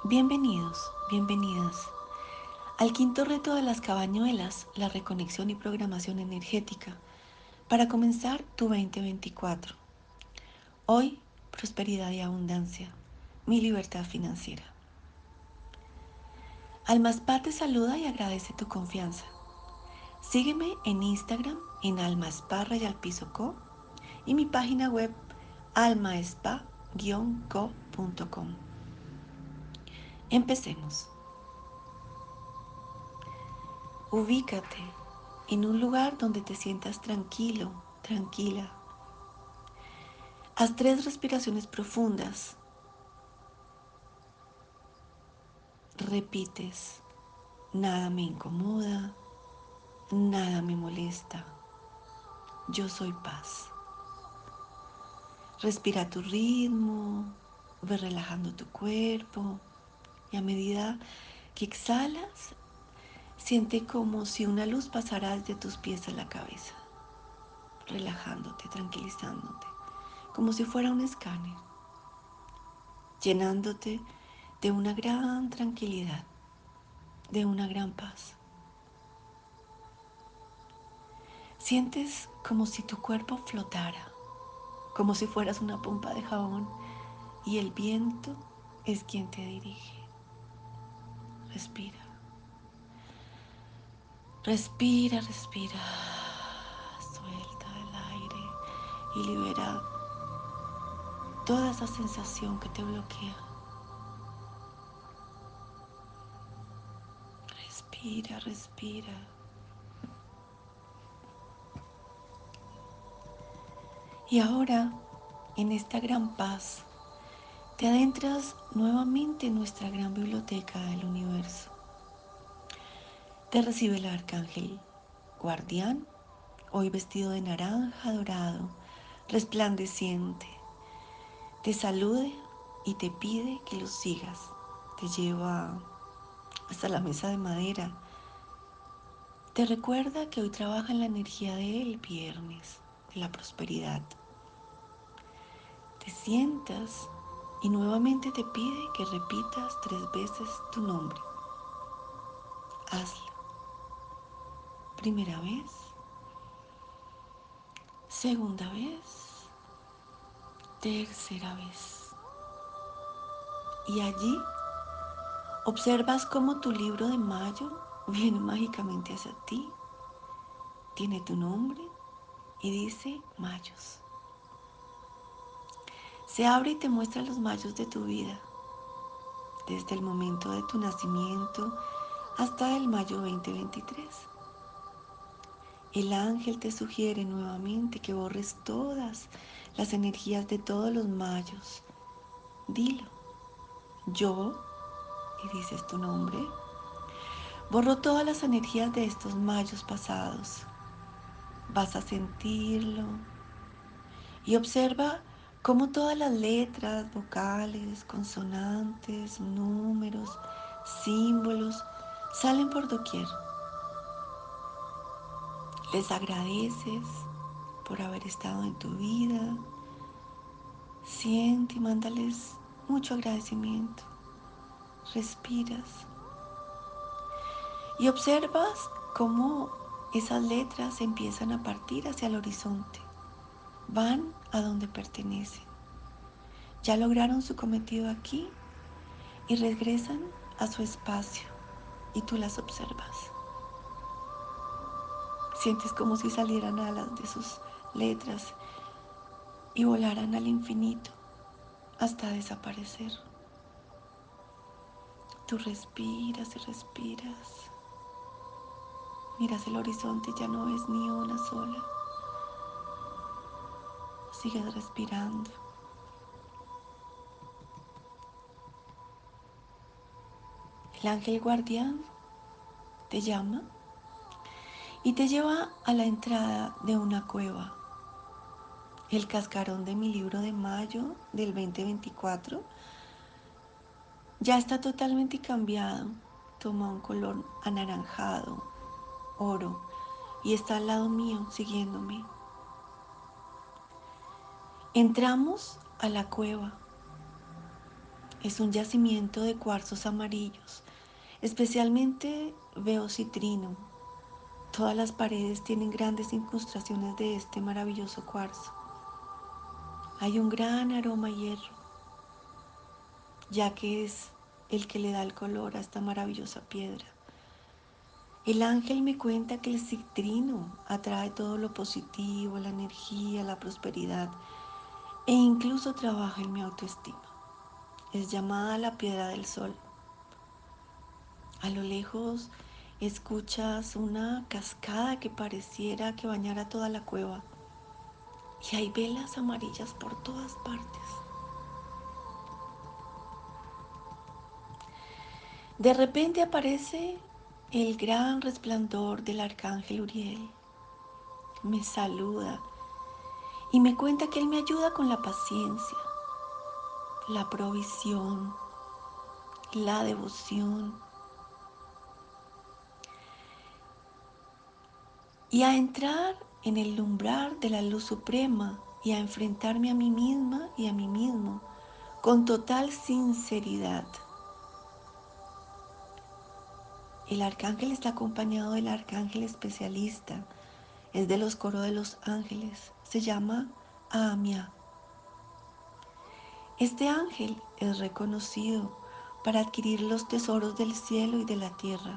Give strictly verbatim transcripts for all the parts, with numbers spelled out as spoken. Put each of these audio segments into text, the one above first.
Bienvenidos, bienvenidas al quinto reto de las cabañuelas, la reconexión y programación energética, para comenzar tu veinte veinticuatro. Hoy, prosperidad y abundancia, mi libertad financiera. Almaspa te saluda y agradece tu confianza. Sígueme en Instagram en almaspa rayal piso co y mi página web almaspa guion co punto com. Empecemos. Ubícate en un lugar donde te sientas tranquilo, tranquila. Haz tres respiraciones profundas. Repites, nada me incomoda, nada me molesta, yo soy paz. Respira a tu ritmo, ve relajando tu cuerpo y a medida que exhalas, siente como si una luz pasara desde tus pies a la cabeza, relajándote, tranquilizándote, como si fuera un escáner, llenándote de una gran tranquilidad, de una gran paz. Sientes como si tu cuerpo flotara, como si fueras una pompa de jabón y el viento es quien te dirige. Respira, respira, respira. Suelta el aire y libera toda esa sensación que te bloquea. Respira, respira. Y ahora, en esta gran paz, te adentras nuevamente en nuestra gran biblioteca del universo. Te recibe el arcángel guardián, hoy vestido de naranja dorado, resplandeciente. Te saluda y te pide que lo sigas. Te lleva hasta la mesa de madera. Te recuerda que hoy trabaja en la energía del viernes, de la prosperidad. Te sientas y nuevamente te pide que repitas tres veces tu nombre. Hazlo. Primera vez, segunda vez, tercera vez. Y allí observas cómo tu libro de mayo viene mágicamente hacia ti. Tiene tu nombre y dice Mayos. Se abre y te muestra los mayos de tu vida, desde el momento de tu nacimiento hasta el mayo veinte veintitrés. El ángel te sugiere nuevamente que borres todas las energías de todos los mayos. Dilo, yo, y dices tu nombre, borro todas las energías de estos mayos pasados. Vas a sentirlo y observa cómo todas las letras, vocales, consonantes, números, símbolos salen por doquier. Les agradeces por haber estado en tu vida. Siente y mándales mucho agradecimiento. Respiras y observas cómo esas letras empiezan a partir hacia el horizonte. Van a donde pertenecen. Ya lograron su cometido aquí y regresan a su espacio y tú las observas. Sientes como si salieran alas de sus letras y volaran al infinito hasta desaparecer. Tú respiras y respiras. Miras el horizonte y ya no ves ni una sola. Sigues respirando. El ángel guardián te llama y te lleva a la entrada de una cueva. El cascarón de mi libro de mayo del veinte veinticuatro ya está totalmente cambiado. Toma un color anaranjado, oro, y está al lado mío siguiéndome. Entramos a la cueva. Es un yacimiento de cuarzos amarillos. Especialmente veo citrino. Todas las paredes tienen grandes incrustaciones de este maravilloso cuarzo. Hay un gran aroma a hierro, ya que es el que le da el color a esta maravillosa piedra. El ángel me cuenta que el citrino atrae todo lo positivo, la energía, la prosperidad e incluso trabaja en mi autoestima. Es llamada la piedra del sol. A lo lejos escuchas una cascada que pareciera que bañara toda la cueva y hay velas amarillas por todas partes. De repente aparece el gran resplandor del arcángel Uriel. Me saluda y me cuenta que él me ayuda con la paciencia, la provisión, la devoción y a entrar en el umbral de la luz suprema y a enfrentarme a mí misma y a mí mismo con total sinceridad. El arcángel está acompañado del arcángel especialista, es de los coros de los ángeles, se llama Amia. Este ángel es reconocido para adquirir los tesoros del cielo y de la tierra.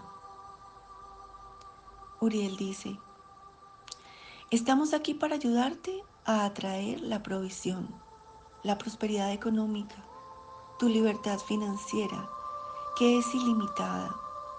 Uriel dice: estamos aquí para ayudarte a atraer la provisión, la prosperidad económica, tu libertad financiera, que es ilimitada.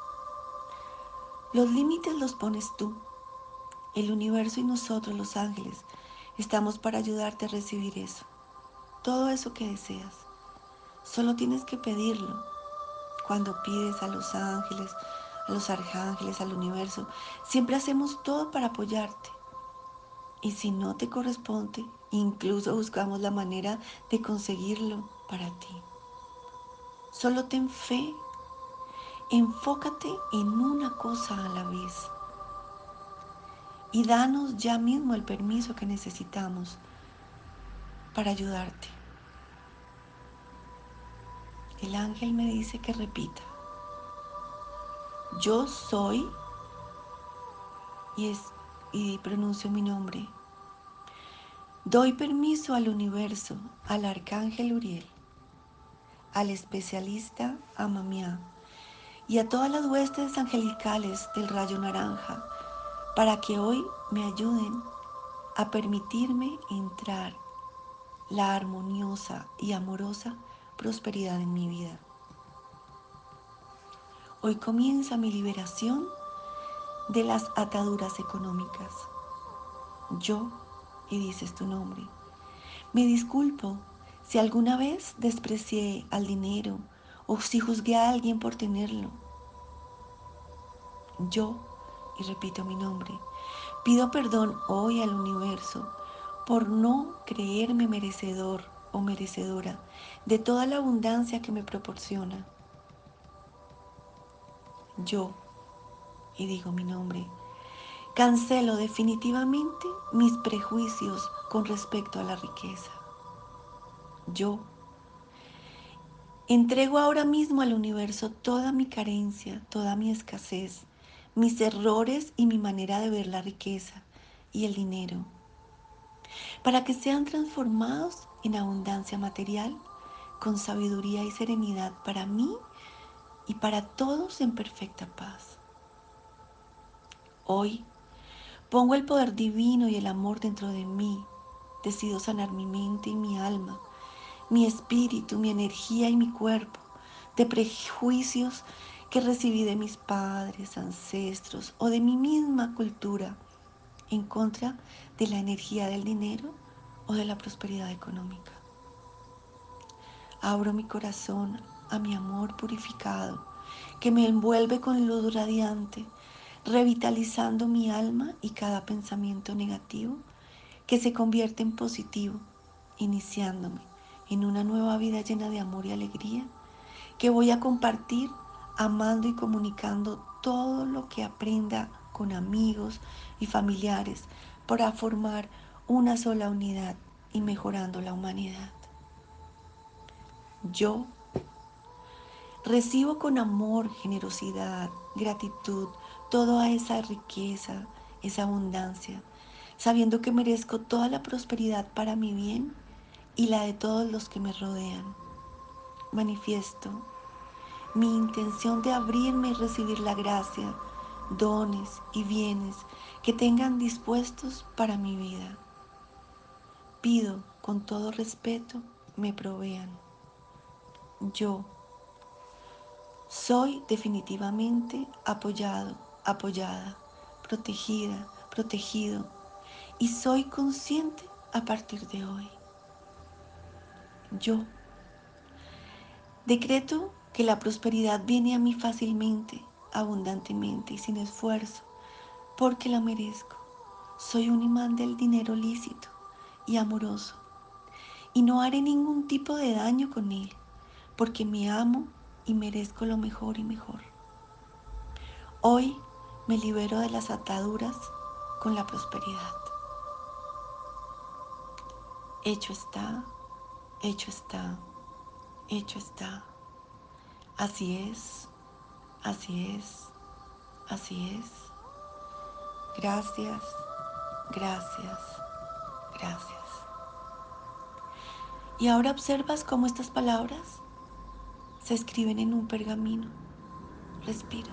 Los límites los pones tú. El universo y nosotros, los ángeles, estamos para ayudarte a recibir eso, todo eso que deseas. Solo tienes que pedirlo. Cuando pides a los ángeles, a los arcángeles, al universo, siempre hacemos todo para apoyarte. Y si no te corresponde, incluso buscamos la manera de conseguirlo para ti. Solo ten fe, enfócate en una cosa a la vez y danos ya mismo el permiso que necesitamos para ayudarte. El ángel me dice que repita: yo soy, y, es, y pronuncio mi nombre. Doy permiso al universo, al arcángel Uriel, al especialista Amamiá y a todas las huestes angelicales del rayo naranja para que hoy me ayuden a permitirme entrar la armoniosa y amorosa prosperidad en mi vida. Hoy comienza mi liberación de las ataduras económicas. Yo, y dices tu nombre, me disculpo si alguna vez desprecié al dinero o si juzgué a alguien por tenerlo. Yo, y repito mi nombre, pido perdón hoy al universo por no creerme merecedor o merecedora de toda la abundancia que me proporciona. Yo, y digo mi nombre, cancelo definitivamente mis prejuicios con respecto a la riqueza. Yo entrego ahora mismo al universo toda mi carencia, toda mi escasez, mis errores y mi manera de ver la riqueza y el dinero, para que sean transformados en abundancia material, con sabiduría y serenidad para mí y para todos en perfecta paz. Hoy pongo el poder divino y el amor dentro de mí. Decido sanar mi mente y mi alma, mi espíritu, mi energía y mi cuerpo de prejuicios que recibí de mis padres, ancestros o de mi misma cultura en contra de la energía del dinero o de la prosperidad económica. Abro mi corazón a mi amor purificado que me envuelve con luz radiante, revitalizando mi alma y cada pensamiento negativo que se convierte en positivo, iniciándome en una nueva vida llena de amor y alegría que voy a compartir amando y comunicando todo lo que aprenda con amigos y familiares para formar una sola unidad y mejorando la humanidad. Yo, Recibo con amor, generosidad, gratitud, toda esa riqueza, esa abundancia, sabiendo que merezco toda la prosperidad para mi bien y la de todos los que me rodean. Manifiesto mi intención de abrirme y recibir la gracia, dones y bienes que tengan dispuestos para mi vida. Pido con todo respeto me provean. Yo soy definitivamente apoyado, apoyada, protegida, protegido y soy consciente a partir de hoy. Yo decreto que la prosperidad viene a mí fácilmente, abundantemente y sin esfuerzo, porque la merezco. Soy un imán del dinero lícito y amoroso y no haré ningún tipo de daño con él, porque me amo y merezco lo mejor y mejor. Hoy me libero de las ataduras con la prosperidad. Hecho está, hecho está, hecho está. Así es, así es, así es. Gracias, gracias, gracias. Y ahora observas cómo estas palabras se escriben en un pergamino. Respira.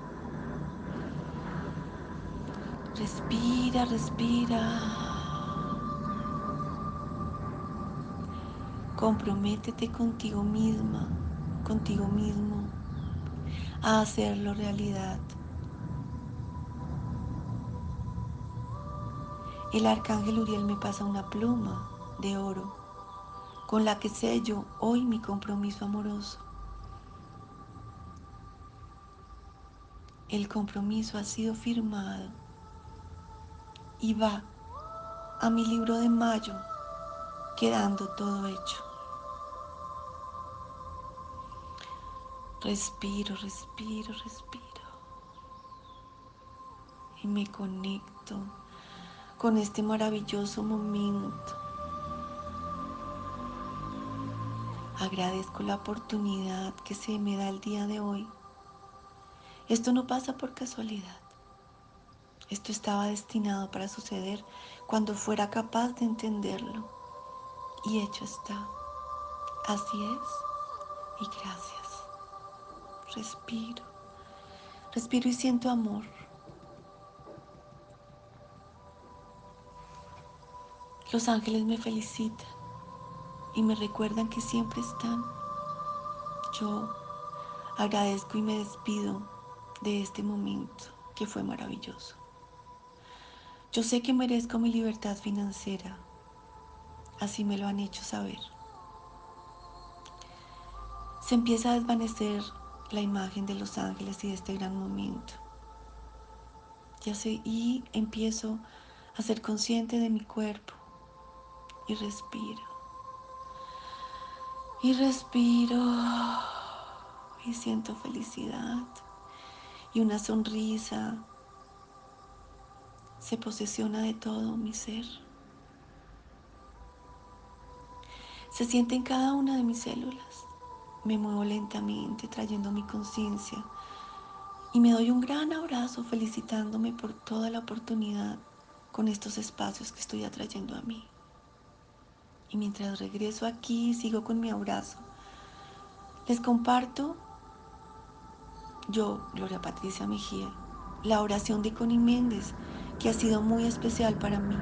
Respira, respira. Comprométete contigo misma, contigo mismo, a hacerlo realidad. El arcángel Uriel me pasa una pluma de oro con la que sello hoy mi compromiso amoroso. El compromiso ha sido firmado y va a mi libro de mayo, quedando todo hecho. Respiro, respiro, respiro. Y me conecto con este maravilloso momento. Agradezco la oportunidad que se me da el día de hoy. Esto no pasa por casualidad. Esto estaba destinado para suceder cuando fuera capaz de entenderlo. Y hecho está. Así es. Y gracias. Respiro. Respiro y siento amor. Los ángeles me felicitan y me recuerdan que siempre están. Yo agradezco y me despido de este momento que fue maravilloso. Yo sé que merezco mi libertad financiera. Así me lo han hecho saber. Se empieza a desvanecer la imagen de los ángeles y de este gran momento. Ya sé, y empiezo a ser consciente de mi cuerpo y respiro. Y respiro y siento felicidad y una sonrisa se posesiona de todo mi ser. Se siente en cada una de mis células. Me muevo lentamente trayendo mi conciencia y me doy un gran abrazo felicitándome por toda la oportunidad con estos espacios que estoy atrayendo a mí. Y mientras regreso aquí, sigo con mi abrazo. Les comparto, yo, Gloria Patricia Mejía, la oración de Connie Méndez, que ha sido muy especial para mí.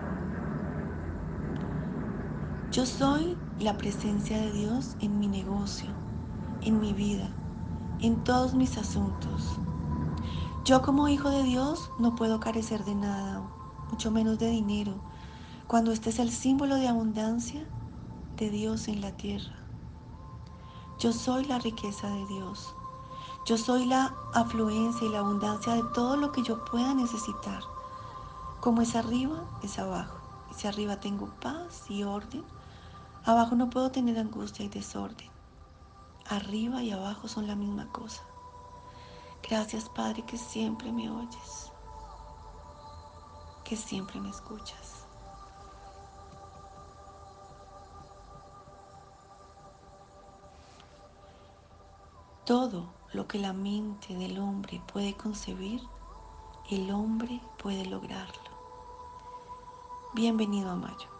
Yo soy la presencia de Dios en mi negocio, en mi vida, en todos mis asuntos. Yo como hijo de Dios no puedo carecer de nada, mucho menos de dinero, cuando este es el símbolo de abundancia de Dios en la tierra. Yo soy la riqueza de Dios. Yo soy la afluencia y la abundancia de todo lo que yo pueda necesitar. Como es arriba, es abajo. Y si arriba tengo paz y orden, abajo no puedo tener angustia y desorden. Arriba y abajo son la misma cosa. Gracias, Padre, que siempre me oyes, que siempre me escuchas. Todo lo que la mente del hombre puede concebir, el hombre puede lograrlo. Bienvenido a Mayo.